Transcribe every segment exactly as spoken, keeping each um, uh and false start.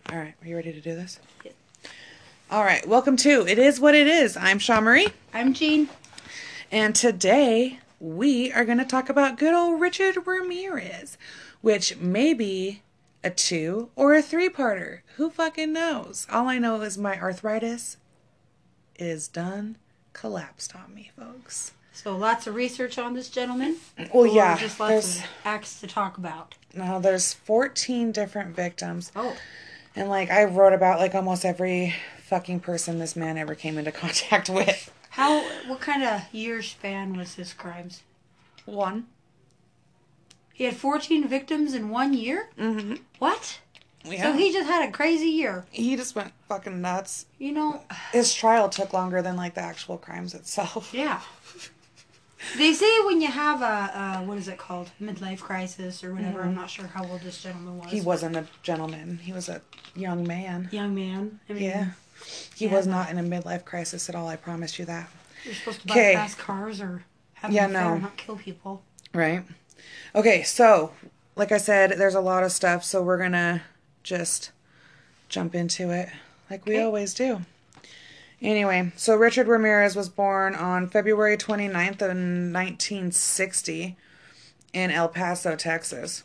All right, are you ready to do this? Yes. All right, welcome to It Is What It Is. I'm Shaw Marie. I'm Jean. And today we are going to talk about good old Richard Ramirez, which may be a two or a three-parter. Who fucking knows? All I know is my arthritis is done, collapsed on me, folks. So lots of research on this gentleman? Well, or yeah. just lots of acts to talk about? No, there's fourteen different victims. Oh. And, like, I wrote about, like, almost every fucking person this man ever came into contact with. How, what kind of year span was his crimes? One. He had fourteen victims in one year? Mm-hmm. What? Yeah. So he just had a crazy year. He just went fucking nuts. You know. His trial took longer than, like, the actual crimes itself. Yeah. They say when you have a, a, what is it called? Midlife crisis or whatever. Mm-hmm. I'm not sure how old this gentleman was. He wasn't a gentleman. He was a young man. Young man. I mean, yeah. He yeah, was not in a midlife crisis at all, I promise you that. You're supposed to buy Okay. fast cars or have Yeah, an affair no. and not kill people. Right. Okay, so, like I said, there's a lot of stuff, so we're going to just jump into it like we Okay. always do. Anyway, so Richard Ramirez was born on February twenty-ninth of nineteen sixty in El Paso, Texas.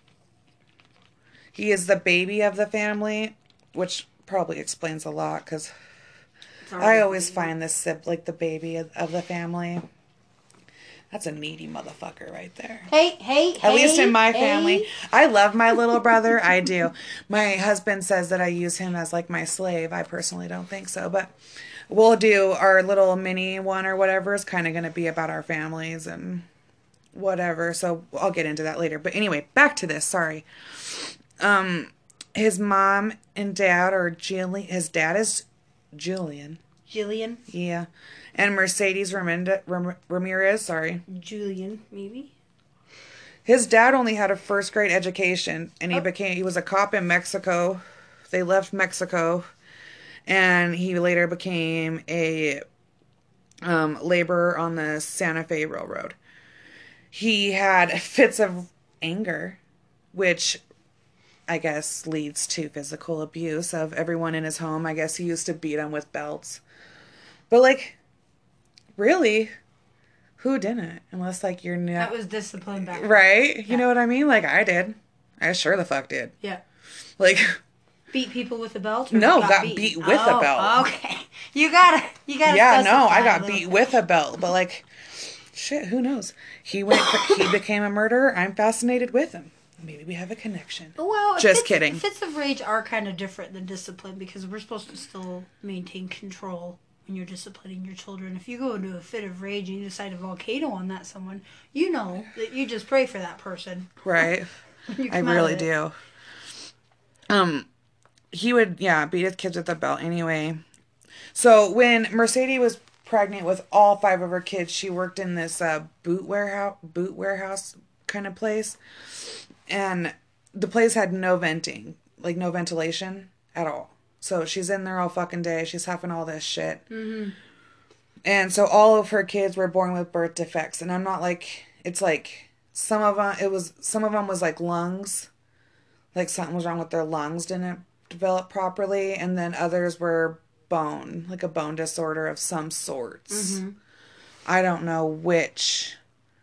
He is the baby of the family, which probably explains a lot, because I always find this sib like the baby of, of the family. That's a needy motherfucker right there. Hey, hey, At hey, least in my hey. family. I love my little brother. I do. My husband says that I use him as like my slave. I personally don't think so. But we'll do our little mini one or whatever is kind of going to be about our families and whatever. So I'll get into that later. But anyway, back to this. Sorry. Um, his mom and dad are Julian. His dad is Julian. Jillian. Yeah. And Mercedes Raminda, Ram, Ramirez, sorry. Julian, maybe. His dad only had a first grade education, and he Oh. became he was a cop in Mexico. They left Mexico, and he later became a um, laborer on the Santa Fe Railroad. He had fits of anger, which I guess leads to physical abuse of everyone in his home. I guess he used to beat them with belts. But, like, really, who didn't? Unless, like, you're not... That was discipline back then. Right? You Yeah. know what I mean? Like, I did. I sure the fuck did. Yeah. Like... Beat people with a belt? Or No, got, got beat? beat with oh, a belt. Okay. You gotta, you gotta Yeah, no, specify I a got little beat bit. with a belt. But, like, shit, who knows? He went... he became a murderer. I'm fascinated with him. Maybe we have a connection. Well, Just fits, kidding. Fits of rage are kind of different than discipline because we're supposed to still maintain control when you're disciplining your children. If you go into a fit of rage and you decide to volcano on that someone, you know that you just pray for that person. Right? You I come out really of it. do. Um, he would, yeah, beat his kids with a belt anyway. So when Mercedes was pregnant with all five of her kids, she worked in this uh, boot warehouse, boot warehouse kind of place, and the place had no venting, like no ventilation at all. So she's in there all fucking day. She's having all this shit. Mm-hmm. And so all of her kids were born with birth defects. And I'm not like, it's like some of them, it was, some of them was like lungs. Like something was wrong with their lungs, didn't develop properly. And then others were bone, like a bone disorder of some sorts. Mm-hmm. I don't know which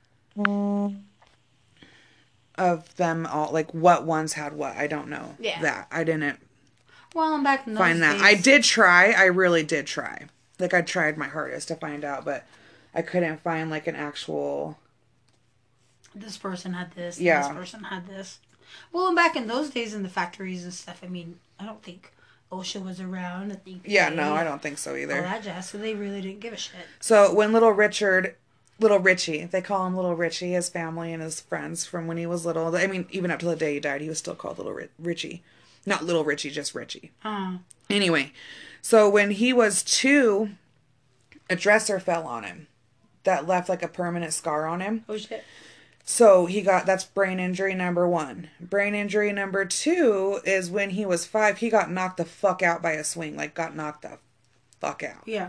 of them all, like what ones had what. I don't know Yeah. that. I didn't Well, I'm back in those find that. days. I did try. I really did try. Like, I tried my hardest to find out, but I couldn't find, like, an actual... This person had this. Yeah. This person had this. Well, and back in those days in the factories and stuff, I mean, I don't think OSHA was around. I think Yeah, they- no, I don't think so all either. that jazz, so they really didn't give a shit. So, when little Richard... Little Richie. They call him Little Richie. His family and his friends from when he was little. I mean, even up to the day he died, he was still called Little Ri- Richie. Not Little Richie, just Richie. Uh, Anyway, so when he was two, a dresser fell on him that left like a permanent scar on him. oh shit. So he got, that's brain injury number one. Brain injury number two is when he was five, he got knocked the fuck out by a swing. Like, got knocked the fuck out. Yeah.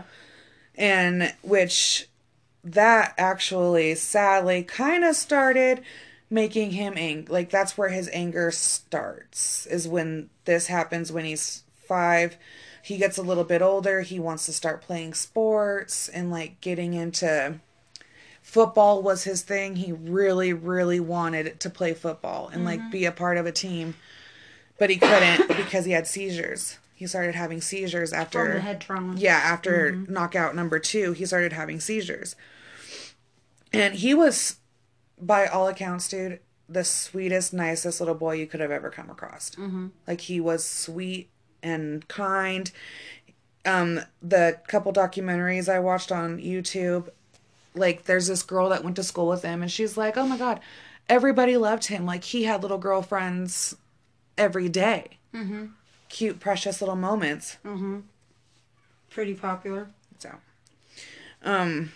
And which, that actually, sadly, kind of started making him ang like that's where his anger starts, is when this happens when he's five. He gets a little bit older, he wants to start playing sports and like getting into football was his thing. He really really wanted to play football and like be a part of a team, but he couldn't because he had seizures. He started having seizures after From the head trauma. Yeah, after mm-hmm. knockout number two, he started having seizures. And he was, by all accounts, dude, the sweetest, nicest little boy you could have ever come across. Mm-hmm. Like, he was sweet and kind. Um, the couple documentaries I watched on YouTube, like, there's this girl that went to school with him, and she's like, oh my God, everybody loved him. Like, he had little girlfriends every day. Mm-hmm. Cute, precious little moments. Mm-hmm. Pretty popular. So, um,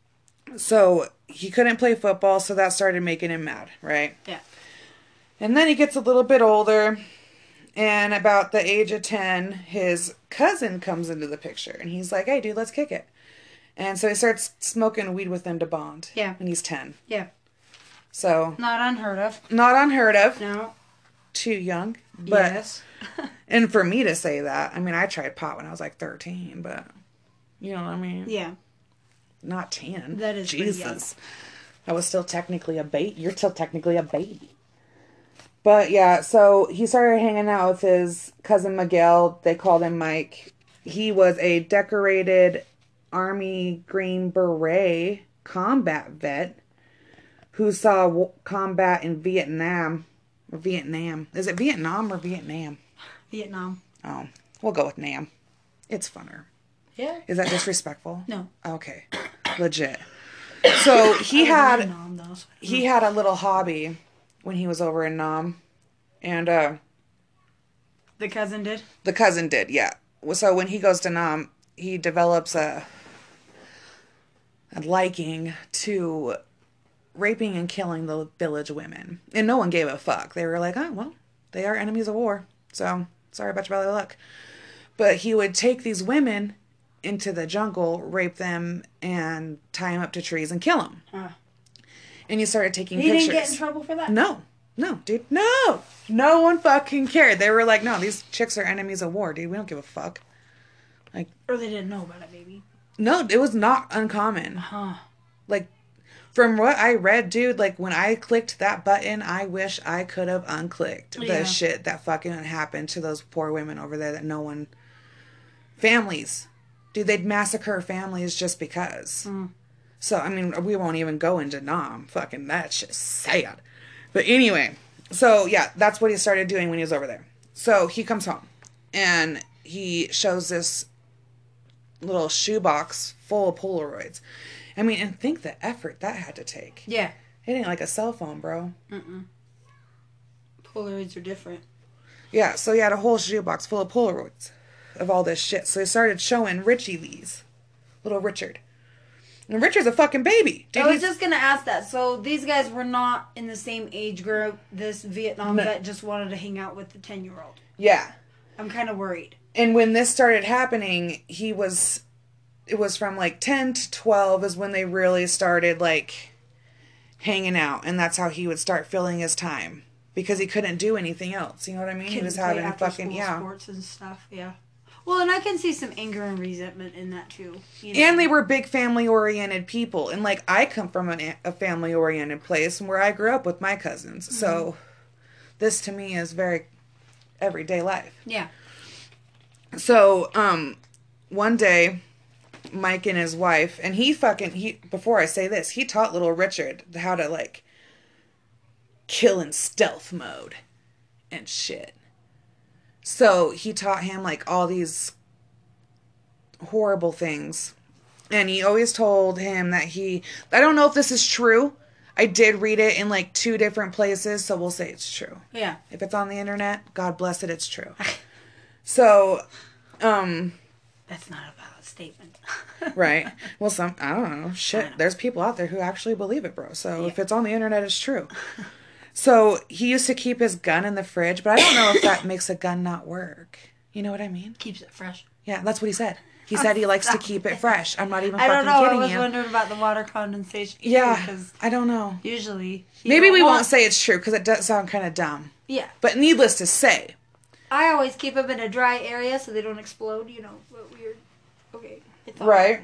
so he couldn't play football, so that started making him mad, right? Yeah. And then he gets a little bit older, and about the age of ten, his cousin comes into the picture, and he's like, hey, dude, let's kick it. And so he starts smoking weed with them to bond. Yeah. And he's ten. Yeah. So. Not unheard of. Not unheard of. No. Too young. But, yes. And for me to say that, I mean, I tried pot when I was like thirteen, but, you know what I mean? Yeah. Not ten. That is Jesus. I was still technically a baby. You're still technically a baby. But, yeah, so he started hanging out with his cousin Miguel. They called him Mike. He was a decorated Army Green Beret combat vet who saw w- combat in Vietnam. Or Vietnam. Is it Vietnam or Vietnam? Vietnam. Oh, we'll go with Nam. It's funner. Yeah. Is that disrespectful? No. Okay. Legit. So he had in Nam, though, so he had a little hobby when he was over in Nam, and uh, the cousin did. The cousin did, yeah. So when he goes to Nam, he develops a a liking to raping and killing the village women. And no one gave a fuck. They were like, oh, well, they are enemies of war. So, sorry about your bad luck. But he would take these women into the jungle, rape them, and tie them up to trees and kill them. Huh. And he started taking he pictures. He didn't get in trouble for that? No. No, dude. No! No one fucking cared. They were like, no, these chicks are enemies of war, dude. We don't give a fuck. Like, or they didn't know about it, maybe. No, it was not uncommon. Huh. Like, from what I read, dude, like, when I clicked that button, I wish I could have unclicked yeah. the shit that fucking happened to those poor women over there that no one... Families. Dude, they'd massacre families just because. Mm. So, I mean, we won't even go into Nam. Fucking, that's just sad. But anyway, so, yeah, that's what he started doing when he was over there. So, he comes home, and he shows this little shoebox full of Polaroids. I mean, and think the effort that had to take. Yeah. It ain't like a cell phone, bro. Mm-mm. Polaroids are different. Yeah, so he had a whole shoebox full of Polaroids of all this shit. So he started showing Richie these. Little Richard. And Richard's a fucking baby. Dude, I was just going to ask that. So these guys were not in the same age group. This Vietnam no. vet just wanted to hang out with the ten-year-old. Yeah. I'm kind of worried. And when this started happening, he was... It was from, like, ten to twelve is when they really started, like, hanging out. And that's how he would start filling his time. Because he couldn't do anything else. You know what I mean? Couldn't he was having fucking, yeah. sports and stuff, yeah. Well, and I can see some anger and resentment in that, too. You know? And they were big family-oriented people. And, like, I come from an, a family-oriented place where I grew up with my cousins. Mm-hmm. So, this, to me, is very everyday life. Yeah. So, um, one day... Mike and his wife, and he fucking, he, before I say this, he taught little Richard how to, like, kill in stealth mode and shit. So, he taught him, like, all these horrible things. And he always told him that he, I don't know if this is true. I did read it in, like, two different places, so we'll say it's true. Yeah. If it's on the internet, God bless it, it's true. So, um... That's not a valid statement. Right. Well, some, I don't know. Shit. Know. There's people out there who actually believe it, bro. So yeah. If it's on the internet, it's true. So he used to keep his gun in the fridge, but I don't know if that makes a gun not work. You know what I mean? Keeps it fresh. Yeah, that's what he said. He said he likes to keep it fresh. I'm not even I fucking don't know. kidding I was you. wondering about the water condensation. Too, Yeah, because I don't know. usually Maybe we want... won't say it's true because it does sound kind of dumb. Yeah. But needless to say, I always keep them in a dry area so they don't explode. You know, what weird. Okay. It's all right?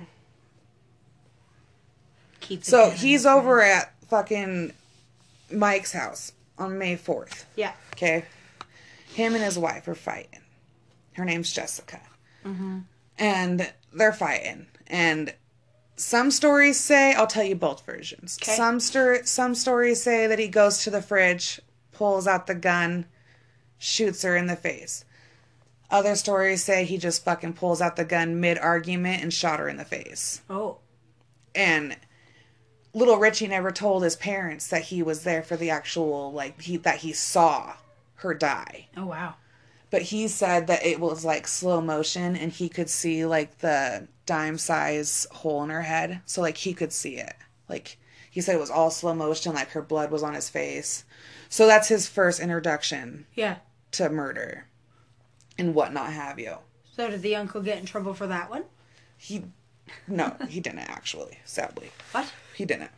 Keep. So he's over at fucking Mike's house on May fourth. Yeah. Okay. Him and his wife are fighting. Her name's Jessica. Mm-hmm. And they're fighting. And some stories say, I'll tell you both versions. Okay. Some, stor- some stories say that he goes to the fridge, pulls out the gun, shoots her in the face. Other stories say he just fucking pulls out the gun mid-argument and shot her in the face. Oh. And little Richie never told his parents that he was there for the actual, like, he that he saw her die. Oh, wow. But he said that it was, like, slow motion, and he could see, like, the dime-size hole in her head. So, like, he could see it. Like, he said it was all slow motion, like, her blood was on his face. So that's his first introduction Yeah. to murder and whatnot have you. So did the uncle get in trouble for that one? He, no, he didn't, actually, sadly. What? He didn't.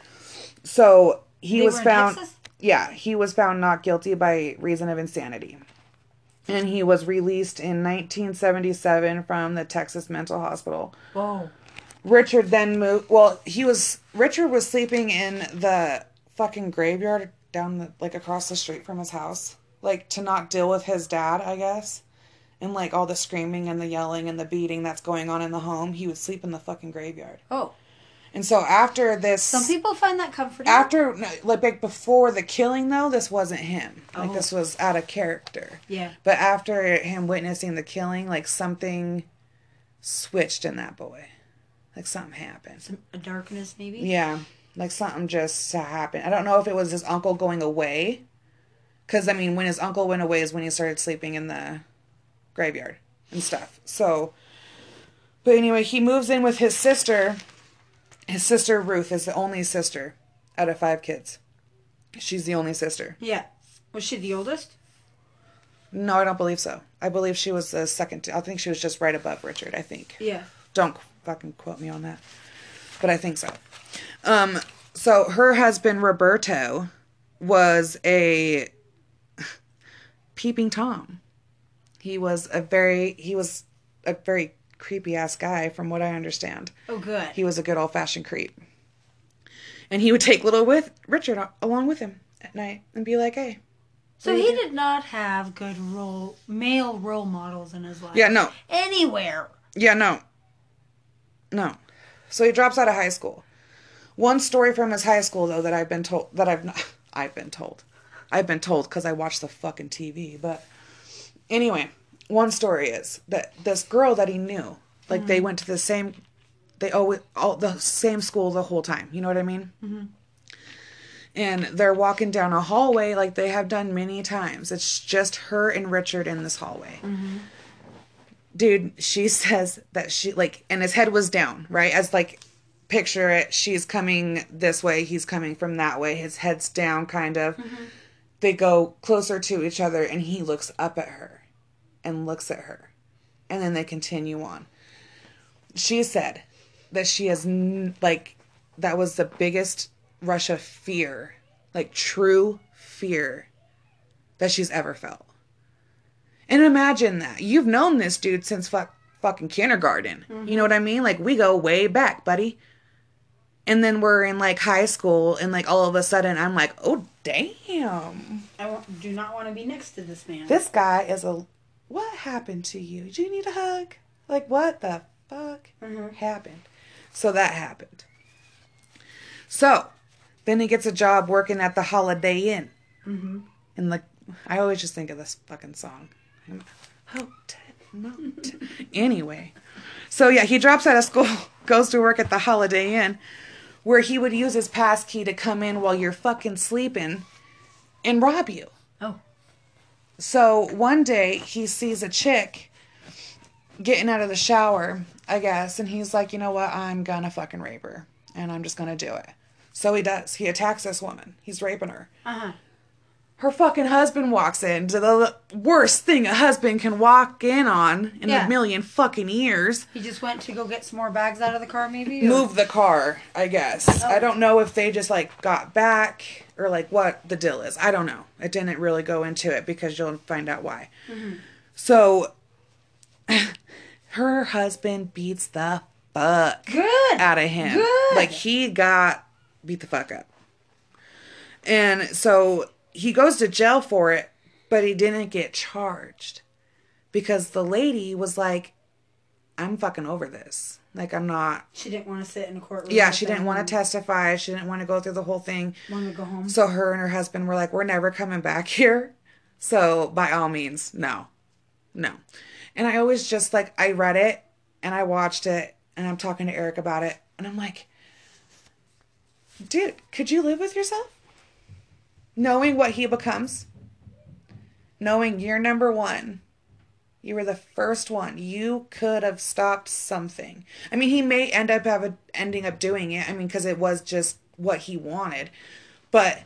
So, he They was were in found... Texas? Yeah, he was found not guilty by reason of insanity. And he was released in nineteen seventy-seven from the Texas Mental Hospital. Whoa. Richard then moved... Well, he was... Richard was sleeping in the fucking graveyard down the... Like, across the street from his house. Like, to not deal with his dad, I guess. And, like, all the screaming and the yelling and the beating that's going on in the home. He would sleep in the fucking graveyard. Oh. And so after this... Some people find that comforting. After, like, before the killing, though, this wasn't him. Like, Oh. this was out of character. Yeah. But after him witnessing the killing, like, something switched in that boy. Like, something happened. Some a darkness, maybe? Yeah. Like, something just happened. I don't know if it was his uncle going away. Because, I mean, when his uncle went away is when he started sleeping in the graveyard and stuff. So, but anyway, he moves in with his sister... His sister, Ruth, is the only sister out of five kids. She's the only sister. Yeah. Was she the oldest? No, I don't believe so. I believe she was the second. I think she was just right above Richard, I think. Yeah. Don't fucking quote me on that. But I think so. Um, so her husband, Roberto, was a peeping Tom. He was a very, he was a very creepy ass guy from what I understand. Oh, good. He was a good old fashioned creep. And he would take little with Richard along with him at night and be like, hey. So he did not have good role male role models in his life. Yeah, no. Anywhere. Yeah, no. No. So he drops out of high school. One story from his high school, though, that I've been told, that I've not, I've been told. I've been told because I watch the fucking T V. But anyway, one story is that this girl that he knew, like mm-hmm. they went to the same, they always, all the same school the whole time. You know what I mean? Mm-hmm. And they're walking down a hallway like they have done many times. It's just her and Richard in this hallway. Mm-hmm. Dude, she says that she, like, and his head was down, right? As, like, picture it, she's coming this way, he's coming from that way. His head's down, kind of. Mm-hmm. They go closer to each other, and he looks up at her and looks at her. And then they continue on. She said that she has, like, that was the biggest rush of fear, like, true fear that she's ever felt. And imagine that. You've known this dude since fuck, fucking kindergarten. Mm-hmm. You know what I mean? Like, we go way back, buddy. And then we're in, like, high school, and, like, all of a sudden, I'm like, oh, damn. I want, do not want to be next to this man. This guy is a... What happened to you? Do you need a hug? Like, what the fuck mm-hmm. happened? So that happened. So, then he gets a job working at the Holiday Inn. Mm-hmm. And, like, I always just think of this fucking song. Hotel Motel. Anyway. So, yeah, he drops out of school, goes to work at the Holiday Inn, where he would use his pass key to come in while you're fucking sleeping and rob you. Oh. So, one day, he sees a chick getting out of the shower, I guess, and he's like, you know what, I'm gonna fucking rape her, and I'm just gonna do it. So he does. He attacks this woman. He's raping her. Uh-huh. her fucking husband walks in to the worst thing a husband can walk in on in Yeah. a million fucking years. He just went to go get some more bags out of the car, maybe? Or? Move the car, I guess. Oh. I don't know if they just, like, got back or, like, what the deal is. I don't know. I didn't really go into it because you'll find out why. Mm-hmm. So, her husband beats the fuck Good. out of him. Good. Like, he got beat the fuck up. And so, he goes to jail for it, but he didn't get charged. Because the lady was like, I'm fucking over this. Like, I'm not... She didn't want to sit in a courtroom. Yeah, she didn't want to testify. She didn't want to go through the whole thing. Want to go home. So her and her husband were like, we're never coming back here. So, by all means, no. No. And I always just, like, I read it, and I watched it, and I'm talking to Eric about it, and I'm like, dude, could you live with yourself? Knowing what he becomes? Knowing you're number one. You were the first one. You could have stopped something. I mean, he may end up have a, ending up doing it. I mean, because it was just what he wanted. But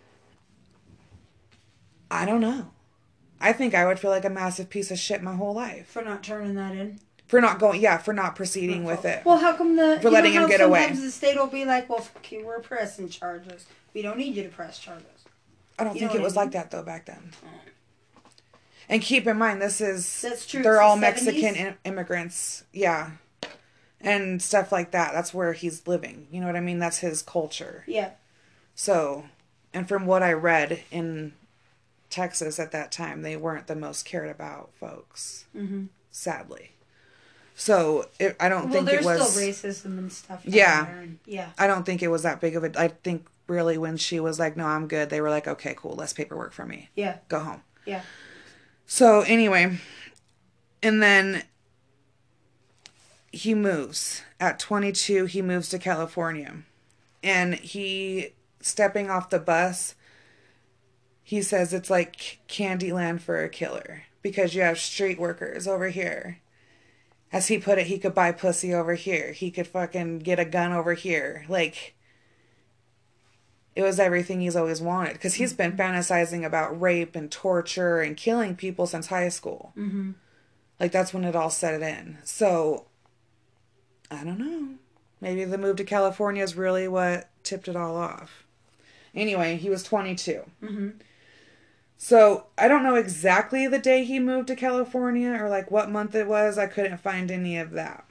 I don't know. I think I would feel like a massive piece of shit my whole life. For not turning that in. For not going, yeah, for not proceeding with it. Well, how come the... For letting you know him how get away. Sometimes the state will be like, well, fuck you, we're pressing charges. We don't need you to press charges. I don't You think know it what was I mean? like that, though, back then. And keep in mind, this is... That's true. They're It's all the Mexican seventies? im- immigrants. Yeah. And stuff like that. That's where he's living. You know what I mean? That's his culture. Yeah. So, and from what I read in Texas at that time, they weren't the most cared about folks. Mm-hmm. Sadly. So, it, I don't Well, think there's it was... still racism and stuff. down Yeah. there and- yeah. I don't think it was that big of a... I think really when she was like, no, I'm good, they were like, okay, cool, less paperwork for me. Yeah. Go home. Yeah. So, anyway, and then he moves. At twenty-two, he moves to California. And he, stepping off the bus, he says it's like Candyland for a killer. Because you have street workers over here. As he put it, he could buy pussy over here. He could fucking get a gun over here. Like, it was everything he's always wanted. Because he's been fantasizing about rape and torture and killing people since high school. Mm-hmm. Like, that's when it all set it in. So, I don't know. Maybe the move to California is really what tipped it all off. Anyway, he was twenty-two. Mm-hmm. So, I don't know exactly the day he moved to California or, like, what month it was. I couldn't find any of that.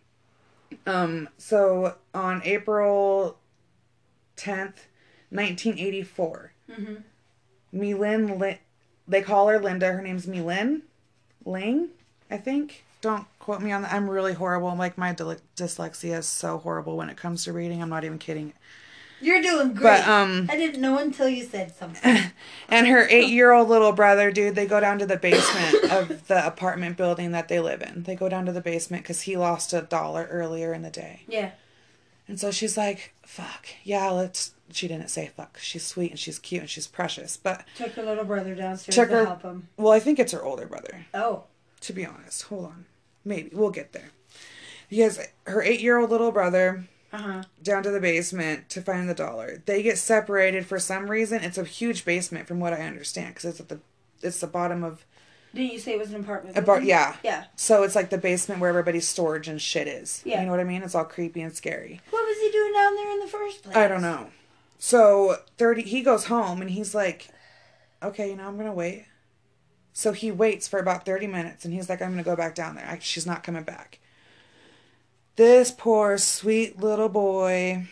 Um, so, on April tenth, nineteen eighty-four, Mm-hmm. Milin, Li- they call her Linda. Her name's Milin Ling, I think. Don't quote me on that. I'm really horrible. Like, my dys- dyslexia is so horrible when it comes to reading. I'm not even kidding. You're doing great. But, um... I didn't know until you said something. And her eight-year-old little brother, dude, they go down to the basement of the apartment building that they live in. They go down to the basement because he lost a dollar earlier in the day. Yeah. And so she's like, fuck, yeah, let's... She didn't say fuck. She's sweet and she's cute and she's precious, but... Took her little brother downstairs Took to her- help him. Well, I think it's her older brother, Oh. to be honest. Hold on. Maybe. We'll get there. Because her eight-year-old little brother... Uh-huh. down to the basement to find the dollar. They get separated for some reason. It's a huge basement from what I understand because it's at the it's the bottom of Didn't you say it was an apartment? a bar. building? Yeah. Yeah. So it's like the basement where everybody's storage and shit is. Yeah. You know what I mean? It's all creepy and scary. What was he doing down there in the first place? I don't know. So thirty he goes home and he's like, okay, you know, I'm gonna wait. So he waits for about thirty minutes and he's like, I'm gonna go back down there. I, she's not coming back. This poor sweet little boy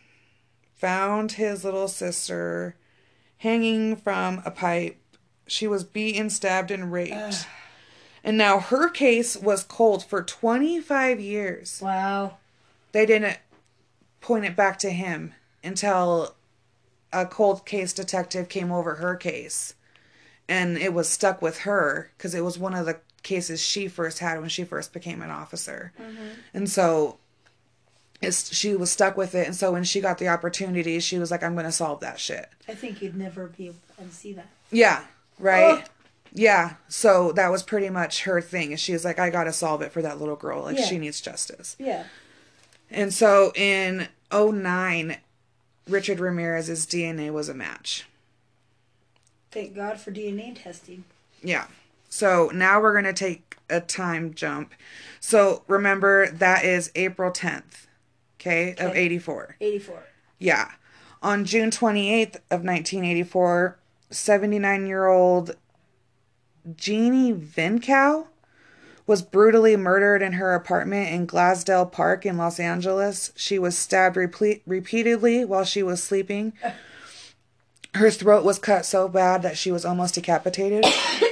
found his little sister hanging from a pipe. She was beaten, stabbed, and raped. Ugh. And now her case was cold for twenty-five years. Wow. They didn't point it back to him until a cold case detective came over her case. And it was stuck with her because it was one of the cases she first had when she first became an officer. Mm-hmm. And so it's, she was stuck with it. And so when she got the opportunity, she was like, I'm going to solve that shit. I think you'd never be able to unsee that. Yeah. Right. Oh. Yeah. So that was pretty much her thing. And she was like, I got to solve it for that little girl. Like, Yeah. she needs justice. Yeah. And so in oh nine, Richard Ramirez's D N A was a match. Thank God for D N A testing. Yeah. So now we're going to take a time jump. So remember, that is April tenth, okay, of Okay. eighty-four. eighty-four. Yeah. On June twenty-eighth of nineteen eighty-four, seventy-nine-year-old Jeannie Vincow was brutally murdered in her apartment in Glasdale Park in Los Angeles. She was stabbed repe- repeatedly while she was sleeping. Her throat was cut so bad that she was almost decapitated.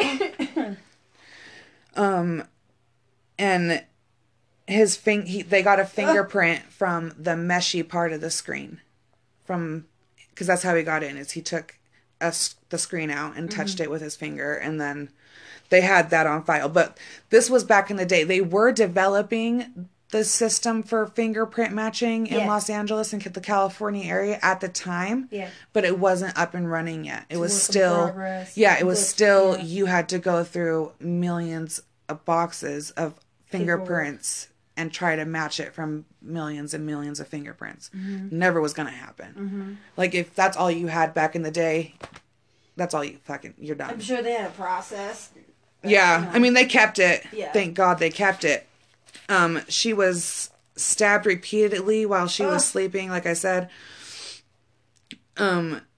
um, and his fing- he, they got a fingerprint from the meshy part of the screen, from because that's how he got in. Is he took a, the screen out and touched mm-hmm. it with his finger, and then they had that on file. But this was back in the day. They were developing the system for fingerprint matching in yeah. Los Angeles and the California area at the time. Yeah. But it wasn't up and running yet. It was still, yeah, it was still, yeah. you had to go through millions of boxes of fingerprints People. and try to match it from millions and millions of fingerprints. Mm-hmm. Never was going to happen. Mm-hmm. Like, if that's all you had back in the day, that's all you fucking, you're done. I'm sure they had a process. But, yeah. You know. I mean, they kept it. Yeah. Thank God they kept it. Um, she was stabbed repeatedly while she oh. was sleeping, like I said. Um,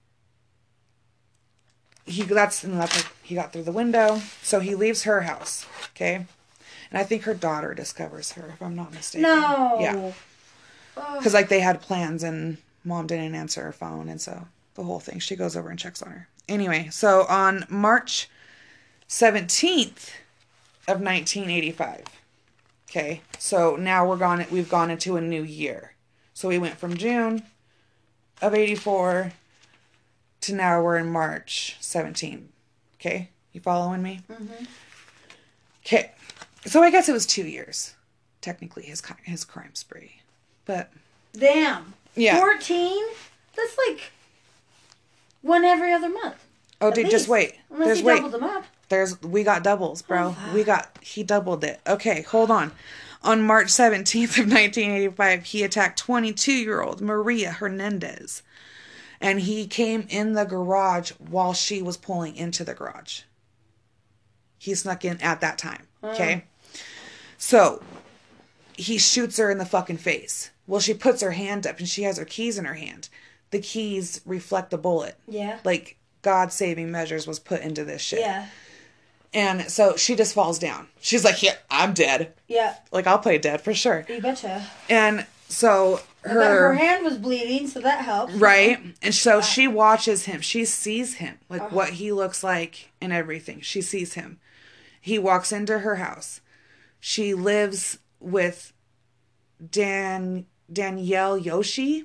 he that's, and that's like, he got through the window. So he leaves her house, okay? And I think her daughter discovers her, if I'm not mistaken. No. Yeah. Because, like, they had plans and mom didn't answer her phone, and so the whole thing. She goes over and checks on her. Anyway, so on March seventeenth of nineteen eighty-five. Okay, so now we're gone. We've gone into a new year. So we went from June of eighty-four to now we're in March seventeenth. Okay, you following me? Mm-hmm. Okay, so I guess it was two years, technically, his his crime spree, but damn, yeah, fourteen. That's like one every other month. Oh, dude, least. just wait. Unless There's he wait. doubled them up. There's we got doubles, bro. Oh, we got he doubled it. Okay, hold on. On March seventeenth of nineteen eighty-five, he attacked twenty-two-year-old Maria Hernandez. And he came in the garage while she was pulling into the garage. He snuck in at that time, okay? Mm. So, he shoots her in the fucking face. Well, she puts her hand up and she has her keys in her hand. The keys reflect the bullet. Yeah. Like, God-saving measures was put into this shit. Yeah. And so she just falls down. She's like, yeah, I'm dead. Yeah. Like, I'll play dead for sure. You betcha. And so her... her hand was bleeding, so that helps. Right. And so yeah. she watches him. She sees him. Like, oh. what he looks like and everything. She sees him. He walks into her house. She lives with Dan Danielle Yoshi.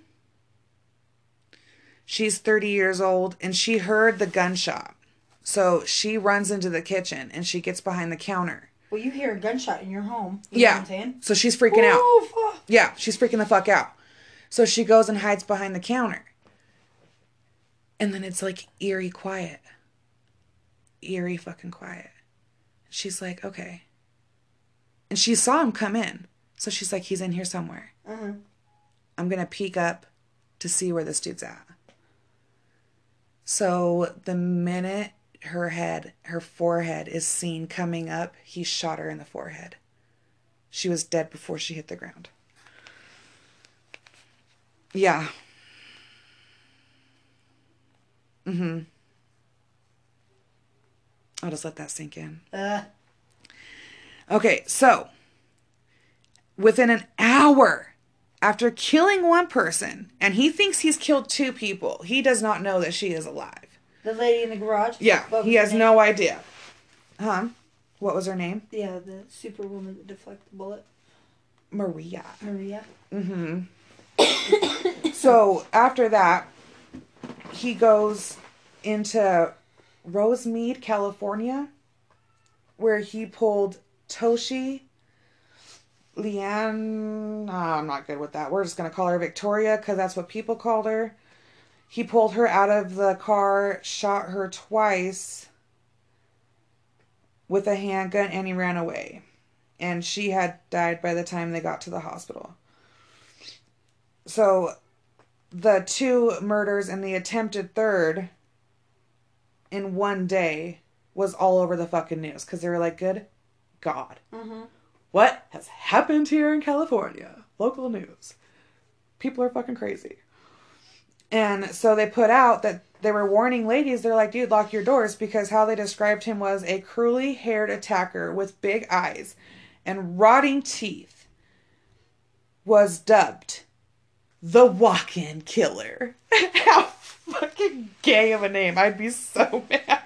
She's thirty years old, and she heard the gunshot. So she runs into the kitchen, and she gets behind the counter. Well, you hear a gunshot in your home. You yeah. know what I'm saying? So she's freaking Ooh, out. Fuck. Yeah, she's freaking the fuck out. So she goes and hides behind the counter. And then it's like eerie quiet. Eerie fucking quiet. She's like, okay. And she saw him come in. So she's like, he's in here somewhere. Uh-huh. I'm going to peek up to see where this dude's at. So the minute her head, her forehead is seen coming up, he shot her in the forehead. She was dead before she hit the ground. Yeah. Mm-hmm. I'll just let that sink in. Uh. Okay, so within an hour after killing one person, and he thinks he's killed two people, he does not know that she is alive. The lady in the garage? Yeah, he has no idea. Huh? What was her name? Yeah, the superwoman that deflected the bullet. Maria. Maria. Mm-hmm. So, after that, he goes into Rosemead, California, where he pulled Toshi Leanne, oh, I'm not good with that. We're just going to call her Victoria because that's what people called her. He pulled her out of the car, shot her twice with a handgun, and he ran away. And she had died by the time they got to the hospital. So, the two murders and the attempted third in one day was all over the fucking news because they were like, good God. Mm-hmm. What has happened here in California? Local news. People are fucking crazy. And so they put out that they were warning ladies. They're like, dude, lock your doors, because how they described him was a curly haired attacker with big eyes and rotting teeth was dubbed the walk-in killer. How fucking gay of a name. I'd be so mad.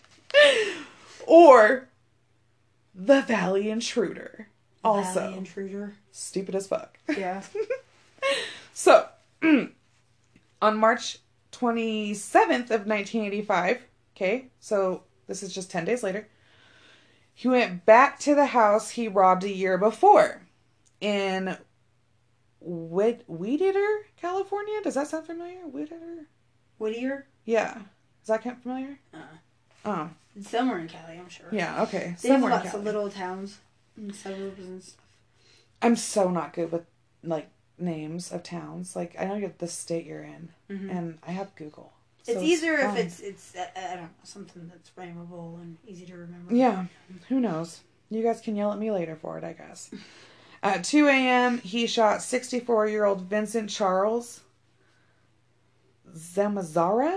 Or the Valley Intruder. Also. Valley Intruder. Stupid as fuck. Yeah. So, on March twenty-seventh of nineteen eighty-five, okay, so this is just ten days later, he went back to the house he robbed a year before in Weed Weed Eater, California. Does that sound familiar? Weed Eater? Whittier? Yeah. Is that kind of familiar? Uh, Oh. it's somewhere in Cali, I'm sure. Yeah, okay. They have Somewhere in lots of Cali. little towns and suburbs and stuff. I'm so not good with, like, names of towns. Like, I know you're the state you're in, Mm-hmm. and I have Google. It's so easier if fun. it's, it's uh, I don't know, something that's rhymable and easy to remember. Yeah, who knows? You guys can yell at me later for it, I guess. At two a.m., he shot sixty-four-year-old Vincent Charles Zamazara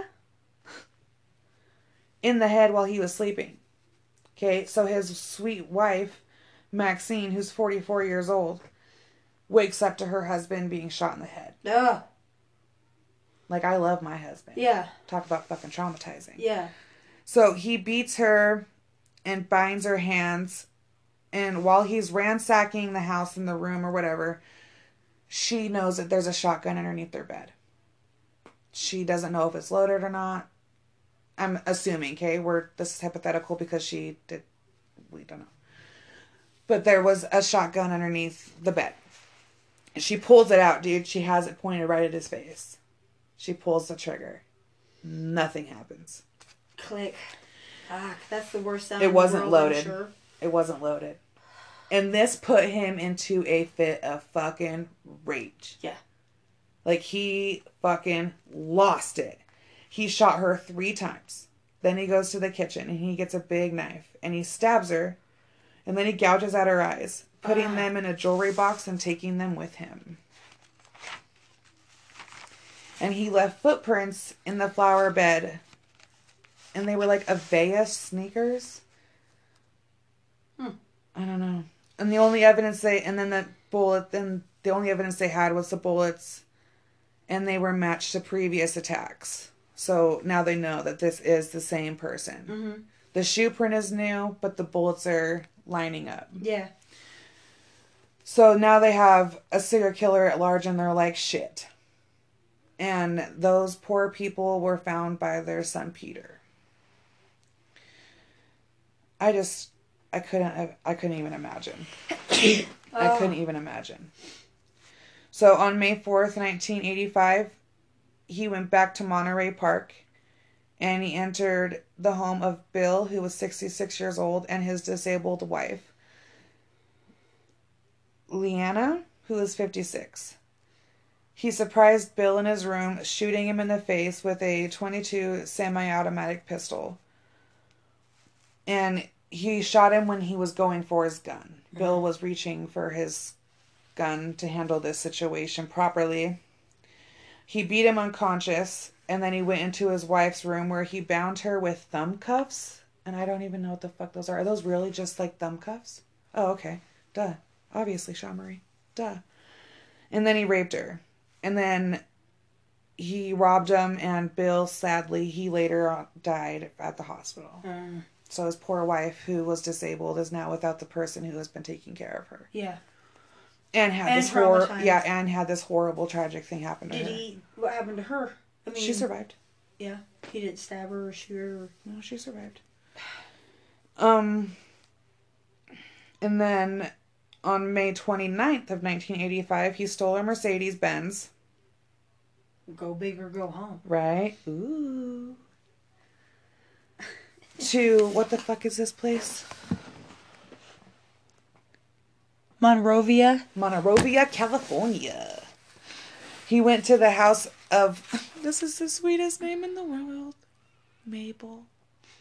in the head while he was sleeping. Okay, so his sweet wife, Maxine, who's forty-four years old, wakes up to her husband being shot in the head. Ugh. Like, I love my husband. Yeah. Talk about fucking traumatizing. Yeah. So he beats her and binds her hands. And while he's ransacking the house and the room or whatever, she knows that there's a shotgun underneath their bed. She doesn't know if it's loaded or not. I'm assuming, okay? We're, this is hypothetical because she did, we don't know. But there was a shotgun underneath the bed. She pulls it out, dude. She has it pointed right at his face. She pulls the trigger. Nothing happens. Click. Fuck, that's the worst sound It in the wasn't world, loaded. I'm sure. It wasn't loaded. And this put him into a fit of fucking rage. Yeah. Like, he fucking lost it. He shot her three times. Then he goes to the kitchen and he gets a big knife and he stabs her. And then he gouges out her eyes, putting Ah. them in a jewelry box and taking them with him. And he left footprints in the flower bed. And they were like Avaya sneakers. Hmm. I don't know. And the only evidence they, and then the bullet, then the only evidence they had was the bullets. And they were matched to previous attacks. So now they know that this is the same person. Mm-hmm. The shoe print is new, but the bullets are lining up. Yeah. So now they have a serial killer at large and they're like, shit. And those poor people were found by their son, Peter. I just, I couldn't, I couldn't even imagine. I Oh. couldn't even imagine. So on May fourth, nineteen eighty-five, he went back to Monterey Park and he entered the home of Bill, who was sixty-six years old, and his disabled wife, Leanna, who was fifty-six. He surprised Bill in his room, shooting him in the face with a twenty-two semi-automatic pistol. And he shot him when he was going for his gun. Mm-hmm. Bill was reaching for his gun to handle this situation properly. He beat him unconscious, and then he went into his wife's room where he bound her with thumb cuffs. And I don't even know what the fuck those are. Are those really just like thumb cuffs? Oh, okay. Duh. Obviously, Sean Marie. Duh. And then he raped her. And then he robbed him, and Bill, sadly, he later died at the hospital. Mm. So his poor wife, who was disabled, is now without the person who has been taking care of her. Yeah. And had And this hor- traumatized. yeah, and had this horrible tragic thing happen to Did her. he, what happened to her? I mean, She survived. Yeah. He didn't stab her or shoot her. Or... No, she survived. Um, and then on May twenty-ninth of nineteen eighty-five, he stole a Mercedes-Benz. Go big or go home. Right? Ooh. To, what the fuck is this place? Monrovia. Monrovia, California. He went to the house of, this is the sweetest name in the world, Mabel.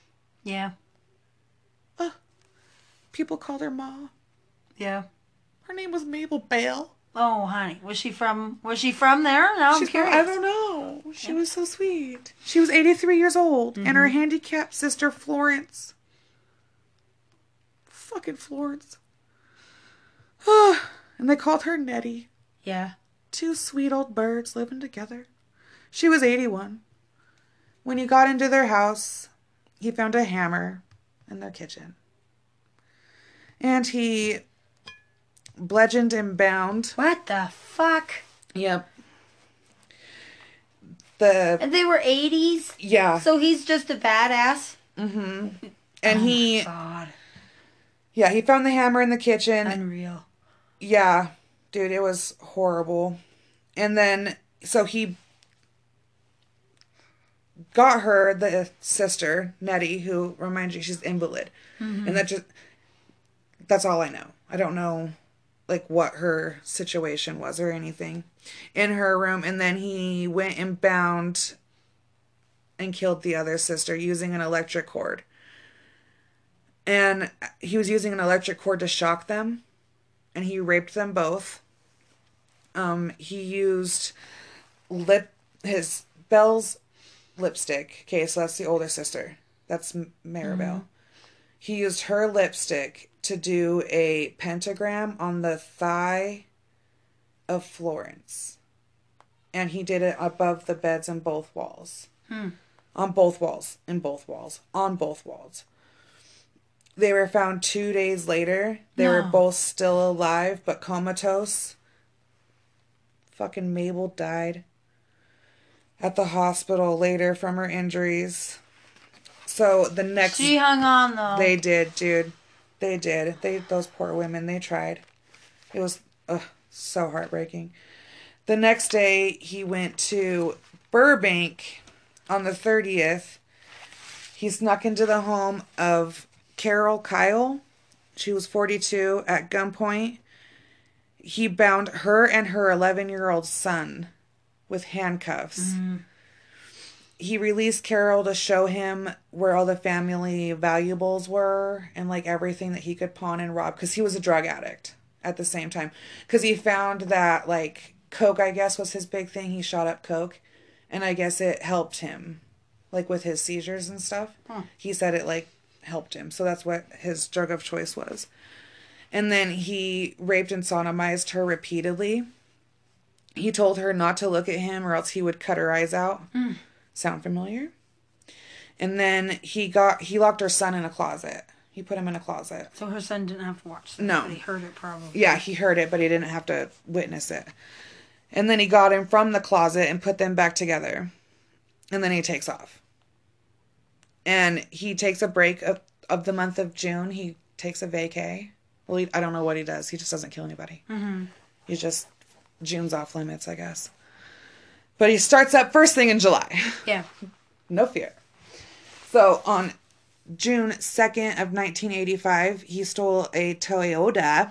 Yeah. Uh, people called her Ma. Yeah. Her name was Mabel Bale. Oh, honey, was she from? Was she from there? Now I'm She's from, curious. I don't know. She yeah. was so sweet. She was eighty-three years old, mm-hmm. and her handicapped sister Florence. Fucking Florence. And they called her Nettie. Yeah. Two sweet old birds living together. She was eighty-one. When he got into their house, he found a hammer in their kitchen. And he bludgeoned and bound. What the fuck? Yep. The And they were eighties? Yeah. So he's just a badass? Mm-hmm. And oh he... my God. Yeah, he found the hammer in the kitchen. Unreal. Yeah. Dude, it was horrible. And then, so he got her, the sister, Nettie, who, reminds you, she's invalid. Mm-hmm. And that just... That's all I know. I don't know, like, what her situation was or anything in her room. And then he went and bound and killed the other sister using an electric cord. And he was using an electric cord to shock them. And he raped them both. Um, he used lip his Belle's lipstick. Okay, so that's the older sister. That's Maribel. Mm-hmm. He used her lipstick to do a pentagram on the thigh of Florence. And he did it above the beds in both walls. Hmm. On both walls. In both walls. On both walls. They were found two days later. They no. were both still alive, but comatose. Fucking Mabel died at the hospital later from her injuries. So the next... She hung on, though. They did, dude. They did. They Those poor women, they tried. It was ugh, so heartbreaking. The next day, he went to Burbank on the thirtieth. He snuck into the home of Carol Kyle. She was forty-two at gunpoint. He bound her and her eleven-year-old son with handcuffs. Mm. He released Carol to show him where all the family valuables were and, like, everything that he could pawn and rob. Because he was a drug addict at the same time. Because he found that, like, coke, I guess, was his big thing. He shot up coke. And I guess it helped him, like, with his seizures and stuff. Huh. He said it, like, helped him. So that's what his drug of choice was. And then he raped and sodomized her repeatedly. He told her not to look at him or else he would cut her eyes out. Mm. Sound familiar? And then he got he locked her son in a closet. He put him in a closet. So her son didn't have to watch this, no. But he heard it probably. Yeah, he heard it, but he didn't have to witness it. And then he got him from the closet and put them back together. And then he takes off. And he takes a break of, of the month of June. He takes a vacay. Well, he, I don't know what he does. He just doesn't kill anybody. Mm-hmm. He's just... June's off limits, I guess. But he starts up first thing in July. Yeah. No fear. So on June second of nineteen eighty-five, he stole a Toyota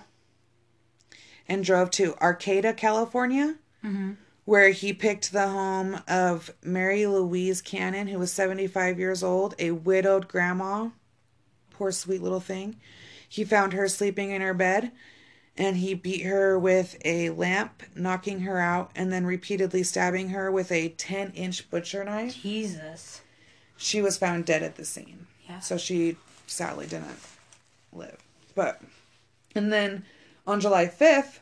and drove to Arcata, California, mm-hmm. where he picked the home of Mary Louise Cannon, who was seventy-five years old, a widowed grandma. Poor sweet little thing. He found her sleeping in her bed. And he beat her with a lamp, knocking her out, and then repeatedly stabbing her with a ten-inch butcher knife. Jesus. She was found dead at the scene. Yeah. So she sadly didn't live. But, and then on July fifth,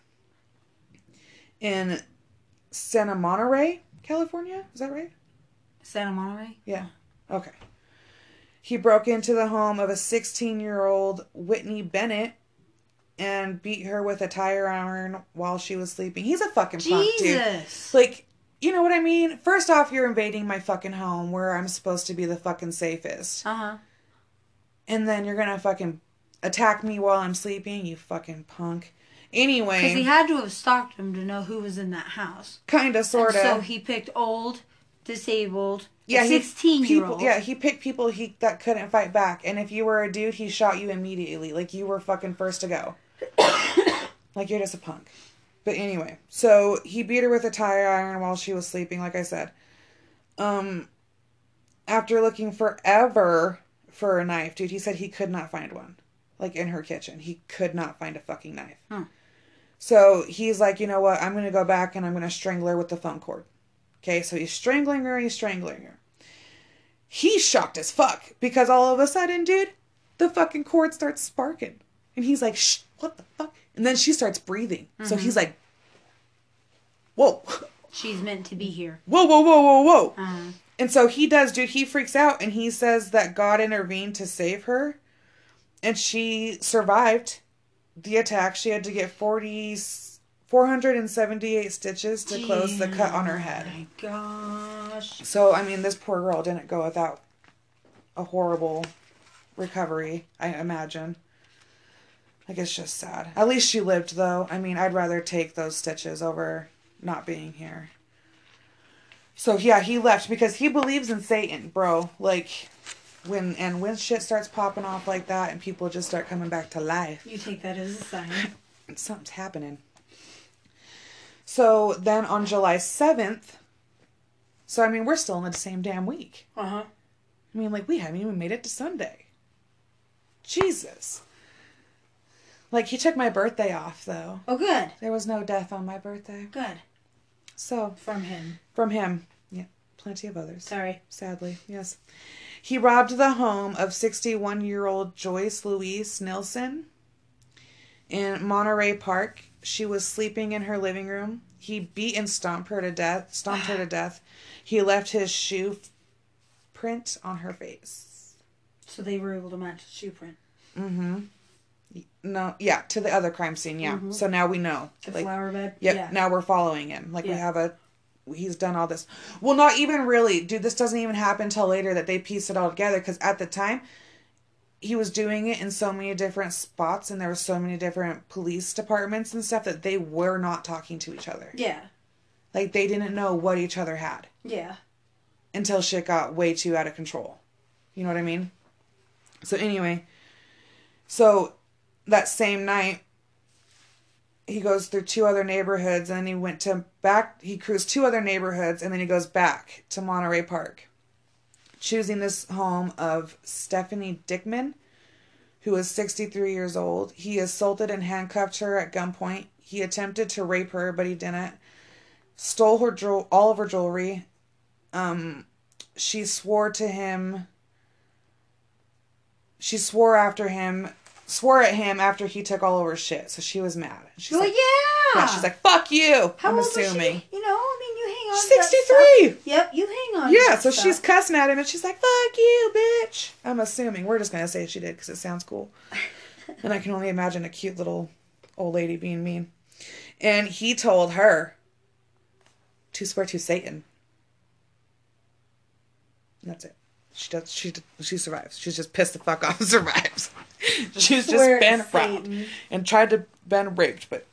in Santa Monterey, California, is that right? Santa Monterey? Yeah. Okay. He broke into the home of a sixteen-year-old Whitney Bennett and beat her with a tire iron while she was sleeping. He's a fucking punk, dude. Jesus. Like, you know what I mean? First off, you're invading my fucking home where I'm supposed to be the fucking safest. Uh-huh. And then you're gonna fucking attack me while I'm sleeping, you fucking punk. Anyway. Because he had to have stalked him to know who was in that house. Kinda, sorta. And so he picked old, disabled, yeah, sixteen-year-old. Yeah, he picked people he that couldn't fight back. And if you were a dude, he shot you immediately. Like, you were fucking first to go. Like, you're just a punk. But anyway, so he beat her with a tire iron while she was sleeping, like I said. Um, after looking forever for a knife, dude. He said he could not find one. Like, in her kitchen. He could not find a fucking knife. Huh. So, he's like, you know what? I'm going to go back and I'm going to strangle her with the phone cord. Okay, so he's strangling her, he's strangling her. He's shocked as fuck. Because all of a sudden, dude, the fucking cord starts sparking. And he's like, shh, what the fuck? And then she starts breathing. Mm-hmm. So he's like, whoa. She's meant to be here. Whoa, whoa, whoa, whoa, whoa. Uh-huh. And so he does, dude. He freaks out and he says that God intervened to save her. And she survived the attack. She had to get forty, four hundred seventy-eight stitches to close the cut on her head. Oh my gosh. So, I mean, this poor girl didn't go without a horrible recovery, I imagine. Like, it's just sad. At least she lived, though. I mean, I'd rather take those stitches over not being here. So, yeah, he left because he believes in Satan, bro. Like, when and when shit starts popping off like that and people just start coming back to life. You take that as a sign. Something's happening. So, then on July seventh, so, I mean, we're still in the same damn week. Uh-huh. I mean, like, we haven't even made it to Sunday. Jesus. Like, he took my birthday off, though. Oh, good. There was no death on my birthday. Good. So. From him. From him. Yeah. Plenty of others. Sorry. Sadly. Yes. He robbed the home of sixty-one-year-old Joyce Louise Nilsson in Monterey Park. She was sleeping in her living room. He beat and stomped her to death. Stomped her to death. He left his shoe print on her face. So they were able to match the shoe print. Mm-hmm. No, yeah, to the other crime scene, yeah. Mm-hmm. So now we know. The like, flower bed? Yep, yeah. Now we're following him. Like, yeah. we have a... He's done all this. Well, not even really. Dude, this doesn't even happen until later that they piece it all together. Because at the time, he was doing it in so many different spots. And there were so many different police departments and stuff that they were not talking to each other. Yeah. Like, they didn't know what each other had. Yeah. Until shit got way too out of control. You know what I mean? So anyway. So... That same night, he goes through two other neighborhoods, and then he went to back, he cruised two other neighborhoods, and then he goes back to Monterey Park, choosing this home of Stephanie Dickman, who is sixty-three years old. He assaulted and handcuffed her at gunpoint. He attempted to rape her, but he didn't. Stole her jewel, all of her jewelry. Um, she swore to him, she swore after him, swore at him after he took all of her shit. So she was mad. She's well, like, yeah. yeah. She's like, fuck you. How I'm old assuming. Was she? You know, I mean, you hang on. She's sixty-three. Yep, you hang on. Yeah, so stuff. she's cussing at him and she's like, fuck you, bitch. I'm assuming. We're just going to say she did because it sounds cool. And I can only imagine a cute little old lady being mean. And he told her to swear to Satan. And that's it. She does. She she survives. She's just pissed the fuck off and survives. She's just been robbed and tried to been raped, but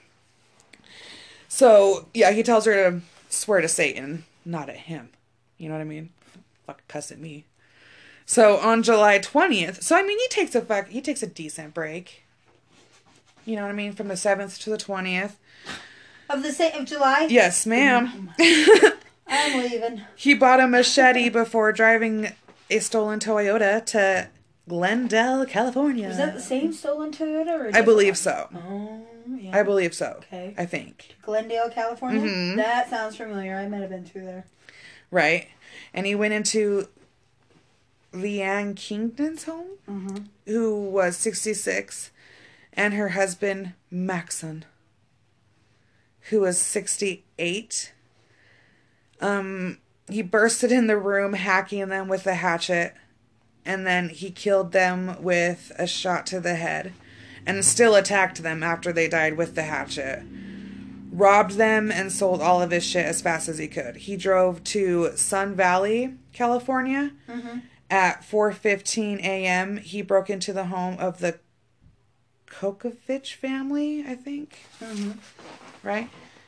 so yeah, he tells her to swear to Satan, not at him. You know what I mean? Fuck cuss at me. So on July twentieth, so I mean he takes a fuck he takes a decent break. You know what I mean? From the seventh to the twentieth. Of the same of July? Yes, ma'am. I'm leaving. He bought a machete before driving a stolen Toyota to Glendale, California. Was that the same stolen Toyota? Or I believe so. Oh, yeah. I believe so. Okay. I think. Glendale, California? Mm-hmm. That sounds familiar. I might have been through there. Right. And he went into Leanne Kingdon's home, mm-hmm. who was sixty-six, and her husband, Maxon, who was sixty-eight. Um, he bursted in the room, hacking them with a hatchet, and then he killed them with a shot to the head, and still attacked them after they died with the hatchet. Robbed them and sold all of his shit as fast as he could. He drove to Sun Valley, California. Mm-hmm. At four fifteen a.m., he broke into the home of the Kokovich family, I think. Mm-hmm. Right?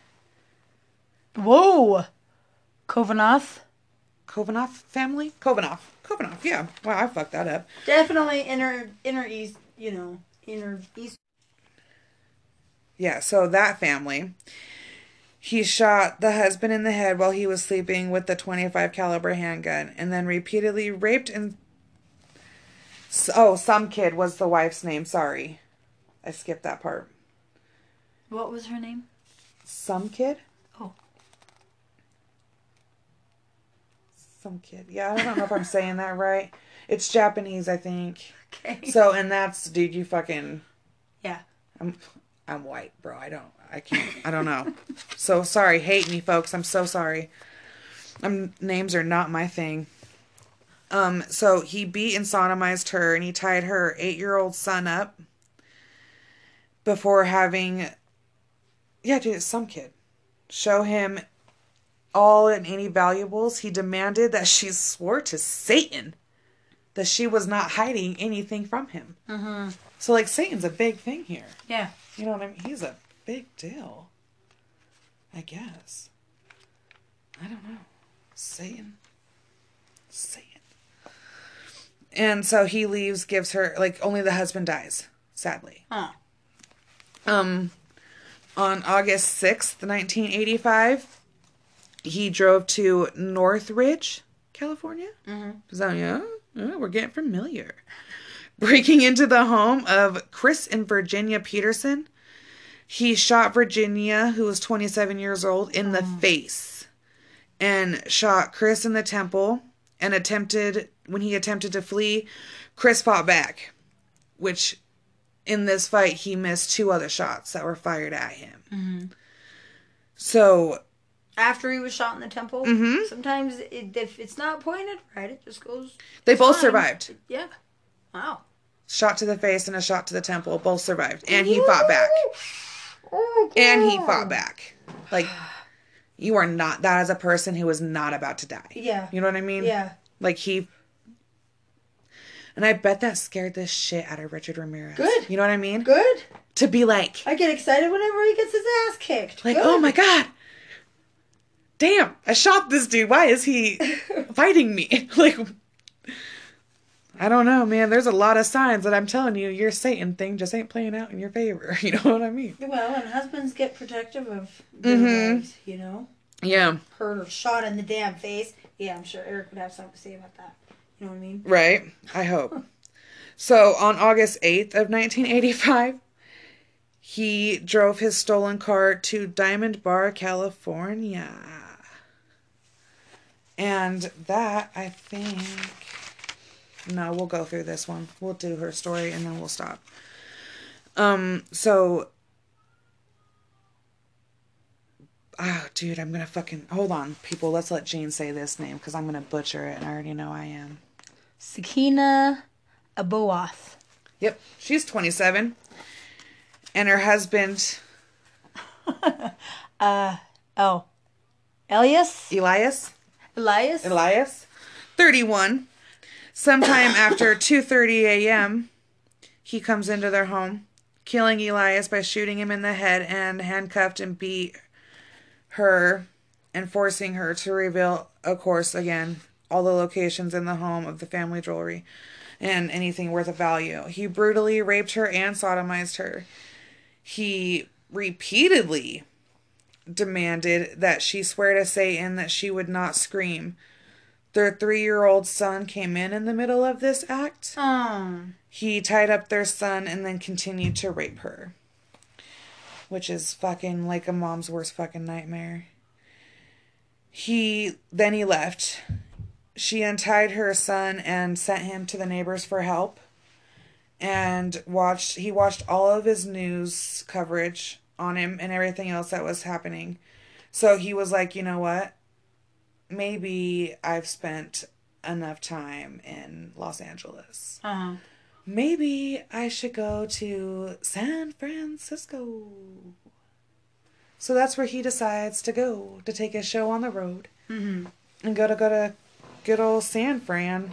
Whoa! Kovanoff? Kovanoff family? Kovanoff. Kovanoff, yeah. Wow, I fucked that up. Definitely inner, inner east, you know, inner east. Yeah, so that family. He shot the husband in the head while he was sleeping with the twenty-five caliber handgun, and then repeatedly raped and So, oh, Some Kid was the wife's name. Sorry. I skipped that part. What was her name? Some Kid? Oh. Some Kid. Yeah, I don't know if I'm saying that right. It's Japanese, I think. Okay. So, and that's, dude, you fucking... Yeah. I'm I'm white, bro. I don't, I can't, I don't know. So sorry. Hate me, folks. I'm so sorry. Um, names are not my thing. Um, so he beat and sodomized her, and he tied her eight-year-old son up before having, yeah, dude, it's Some Kid, show him all and any valuables. He demanded that she swore to Satan that she was not hiding anything from him. Mm-hmm. So, like, Satan's a big thing here. Yeah. You know what I mean? He's a big deal. I guess. I don't know. Satan. Satan. And so he leaves, gives her, like, only the husband dies, sadly. Huh. Um, on August sixth, nineteen eighty-five, he drove to Northridge, California. Mm-hmm. So, yeah, yeah, we're getting familiar. Breaking into the home of Chris and Virginia Peterson, he shot Virginia, who was twenty-seven years old, in the Oh. face, and shot Chris in the temple, and attempted, when he attempted to flee, Chris fought back, which in this fight, he missed two other shots that were fired at him. Mm-hmm. So... After he was shot in the temple, Mm-hmm. sometimes it, if it's not pointed right, it just goes... They both fine. survived. Yeah. Wow. Shot to the face and a shot to the temple. Both survived. And he fought back. Oh, And he fought back. Like, you are not... That is a person who is not about to die. Yeah. You know what I mean? Yeah. Like, he... And I bet that scared the shit out of Richard Ramirez. Good. You know what I mean? Good. To be like... I get excited whenever he gets his ass kicked. Like, Good. oh my God. Damn, I shot this dude. Why is he fighting me? Like... I don't know, man. There's a lot of signs that I'm telling you, your Satan thing just ain't playing out in your favor. You know what I mean? Well, and husbands get protective of their Mm-hmm. wives, you know? Yeah. Hurt or shot in the damn face. Yeah, I'm sure Eric would have something to say about that. You know what I mean? Right. I hope. So, on August eighth of nineteen eighty-five, he drove his stolen car to Diamond Bar, California. And that, I think... No, we'll go through this one. We'll do her story and then we'll stop. Um, so... Oh, dude, I'm gonna fucking... Hold on, people. Let's let Jane say this name because I'm gonna butcher it and I already know I am. Sakina Aboath. Yep, she's twenty-seven. And her husband... uh, oh. Elias? Elias? Elias? Elias? thirty-one. Sometime after two thirty a.m., he comes into their home, killing Elias by shooting him in the head and handcuffed and beat her and forcing her to reveal, of course, again, all the locations in the home of the family jewelry and anything worth of value. He brutally raped her and sodomized her. He repeatedly demanded that she swear to Satan that she would not scream. Their three-year-old son came in in the middle of this act. Oh. He tied up their son and then continued to rape her. Which is fucking like a mom's worst fucking nightmare. He, then he left. She untied her son and sent him to the neighbors for help. And watched, he watched all of his news coverage on him and everything else that was happening. So he was like, you know what? Maybe I've spent enough time in Los Angeles. Uh-huh. Maybe I should go to San Francisco. So that's where he decides to go to take his show on the road. Mm-hmm. And go to go to good old San Fran.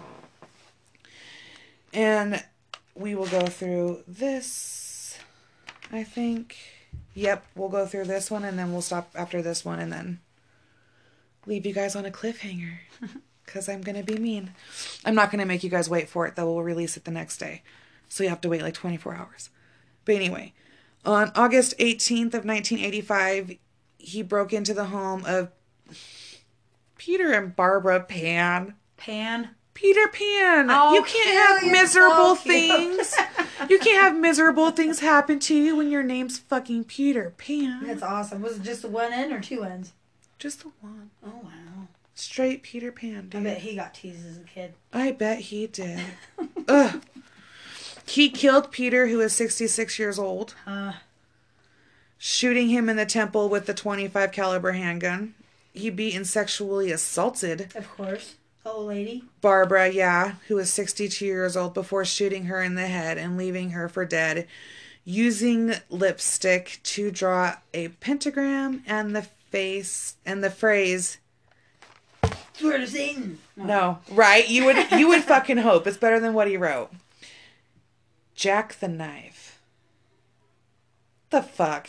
And we will go through this, I think. Yep, we'll go through this one and then we'll stop after this one and then leave you guys on a cliffhanger. Because I'm going to be mean. I'm not going to make you guys wait for it, though. We'll release it the next day. So you have to wait like twenty-four hours. But anyway, on August eighteenth of nineteen eighty-five, he broke into the home of Peter and Barbara Pan. Pan? Peter Pan. I'll you can't kill have you, miserable fuck you. things. You can't have miserable things happen to you when your name's fucking Peter Pan. That's awesome. Was it just the one end or two ends? Just the one. Oh, wow. Straight Peter Pan, dude. I bet he got teased as a kid. I bet he did. Ugh. He killed Peter, who was sixty-six years old, Uh, shooting him in the temple with the twenty-five caliber handgun. He beat and sexually assaulted of course. The old lady. Barbara, yeah, who was sixty-two years old, before shooting her in the head and leaving her for dead, using lipstick to draw a pentagram and the face and the phrase, Swear to Satan. no, right? You would you would fucking hope. It's better than what he wrote. Jack the Knife. The fuck?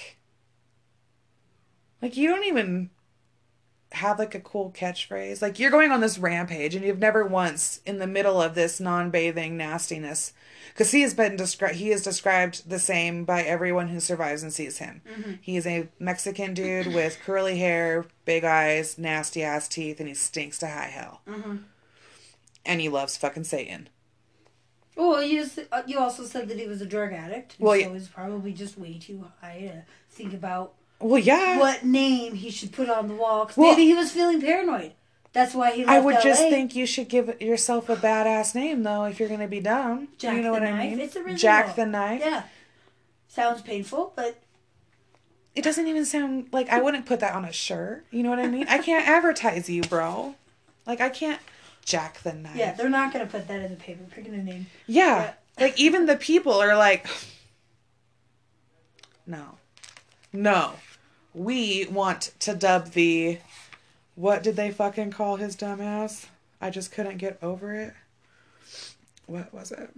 Like, you don't even have like a cool catchphrase. Like, you're going on this rampage and you've never once in the middle of this non-bathing nastiness, because he has been described he is described the same by everyone who survives and sees him. Mm-hmm. He is a Mexican dude with curly hair, big eyes, nasty ass teeth, and he stinks to high hell. Mm-hmm. And he loves fucking Satan. Well, you just, uh, you also said that he was a drug addict. Well, so yeah. he's probably just way too high to think about Well, yeah. what name he should put on the wall. 'Cause Well, maybe he was feeling paranoid. That's why he left I would L A. just think you should give yourself a badass name, though, if you're going to be dumb. Jack you know the what Knife. I mean? It's original. Jack the Knife. Yeah. Sounds painful, but... It doesn't even sound like I wouldn't put that on a shirt. You know what I mean? I can't advertise you, bro. Like, I can't Jack the Knife. Yeah, they're not going to put that in the paper. Picking a name. Yeah. Yeah. Like, even the people are like, no. No. We want to dub the... What did they fucking call his dumbass? I just couldn't get over it. What was it?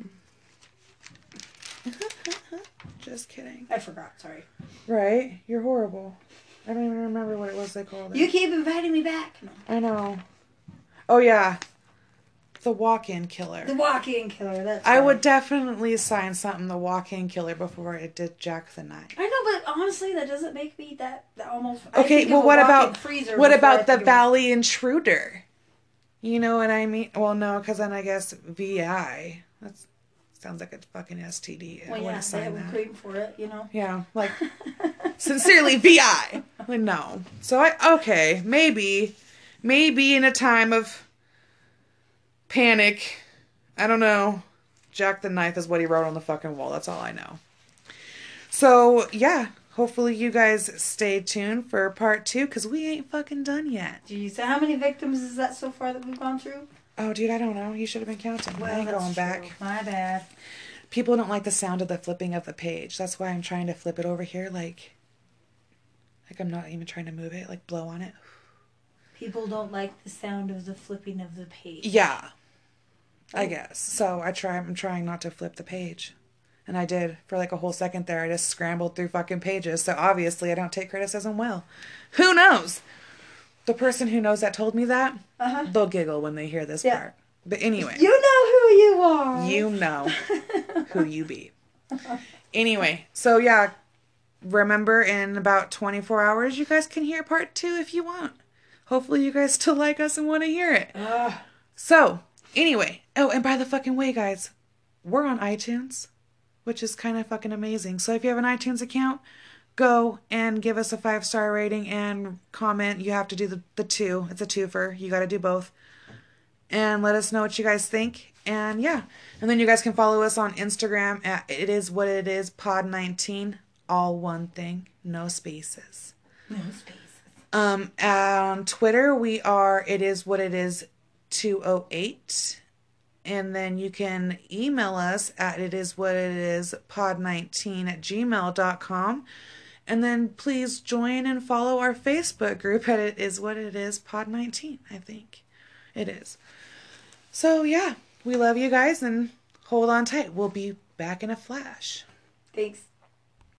Just kidding. I forgot, sorry. Right? You're horrible. I don't even remember what it was they called it. You keep inviting me back. No. I know. Oh, yeah. The walk-in killer. The walk-in killer, that's I right. would definitely sign something, the walk-in killer, before it did Jack the Knife. I know, but honestly, that doesn't make me that, that almost... Okay, well, what about what about the Valley Intruder? You know what I mean? Well, no, because then I guess V I. That sounds like a fucking S T D. Well, I yeah, wouldn't they sign have a that. cream for it, you know? Yeah, like, sincerely, V I. Like, no. So, I okay, maybe, maybe in a time of panic, I don't know, Jack the Knife is what he wrote on the fucking wall. That's all I know. So, yeah. Hopefully you guys stay tuned for part two, because we ain't fucking done yet. Jeez, so how many victims is that so far that we've gone through? Oh, dude, I don't know. You should have been counting. Well, I ain't that's going back. true. My bad. People don't like the sound of the flipping of the page. That's why I'm trying to flip it over here, like, like I'm not even trying to move it, like blow on it. People don't like the sound of the flipping of the page. Yeah, I guess. So I try. I'm trying not to flip the page. And I did for like a whole second there. I just scrambled through fucking pages. So obviously I don't take criticism well. Who knows? The person who knows that told me that, Uh-huh. they'll giggle when they hear this Yeah. part. But anyway. You know who you are. You know who you be. Anyway, so yeah, remember in about twenty-four hours you guys can hear part two if you want. Hopefully you guys still like us and want to hear it. Ugh. So, anyway. Oh, and by the fucking way, guys, we're on iTunes, which is kind of fucking amazing. So if you have an iTunes account, go and give us a five-star rating and comment. You have to do the, the two. It's a twofer. You got to do both. And let us know what you guys think. And yeah. And then you guys can follow us on Instagram at It Is What It Is Pod nineteen. All one thing. No spaces. No spaces. Um, on Twitter, we are It Is What It Is two oh eight. And then you can email us at it is what it is pod nineteen at gmail dot com. And then please join and follow our Facebook group at it is what it is pod nineteen. I think it is. So yeah, we love you guys and hold on tight. We'll be back in a flash. Thanks.